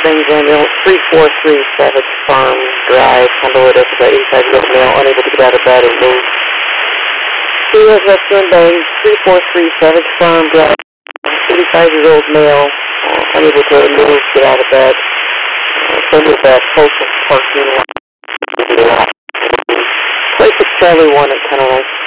Springs Ambulance, 3437 Farm Drive, Honolulu, 85-year-old male, unable to get out of bed or move. Kilo Western Bank, 3437 Farm Drive, 85-year-old male, unable to move, get out of bed. Send it back, closest parking lot. Place at Charlie 1 at 1009.